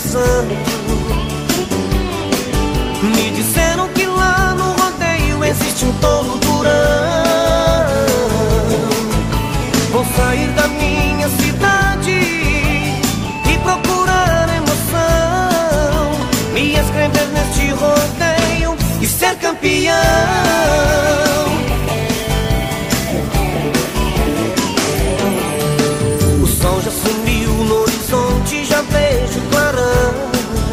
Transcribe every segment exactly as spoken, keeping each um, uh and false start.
emoção. Me disseram que lá no rodeio existe um touro durão. Vou sair da minha cidade e procurar emoção, me inscrever neste rodeio e ser campeão. O sol já sumiu no horizonte, já vejo clarão.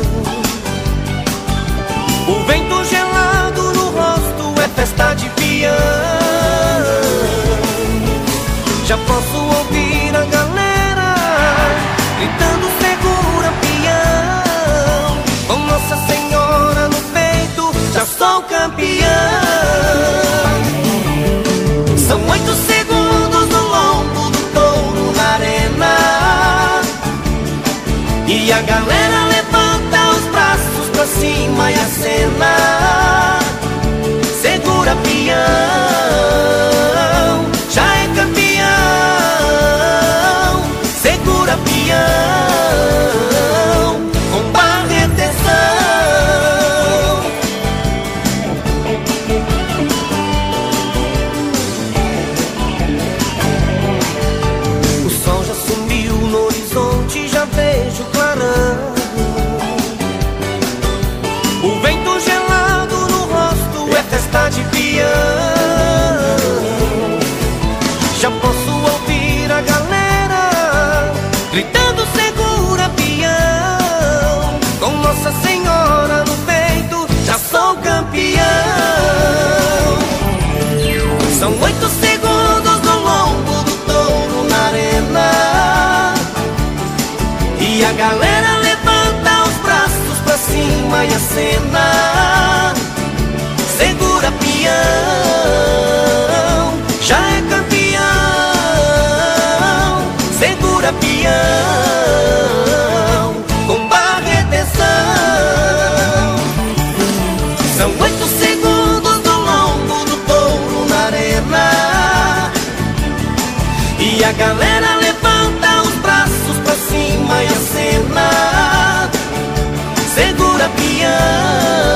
O vento gelado no rosto é festa de peão. Já posso ouvir a galera gritando segura peão. Com Nossa Senhora no peito, já sou campeão. São oito segundos no lombo do touro na arena, e a galera levanta os braços pra cima e acena. Segura peão, já é campeão. Segura peão, com barra e atenção. O sol já sumiu no horizonte, já vejo clarão. O vento gelado no rosto é festa de peão. Já posso ouvir a galera gritando segura peão. Com Nossa Senhora no peito, já sou campeão. São oito segundos no lombo do touro na arena, e a galera levanta os braços pra cima e acena. Segura peão, já é campeão. Segura peão, com barra e atenção. São oito segundos no lombo do touro na arena, e a galera levanta os braços pra cima e acena. Segura peão.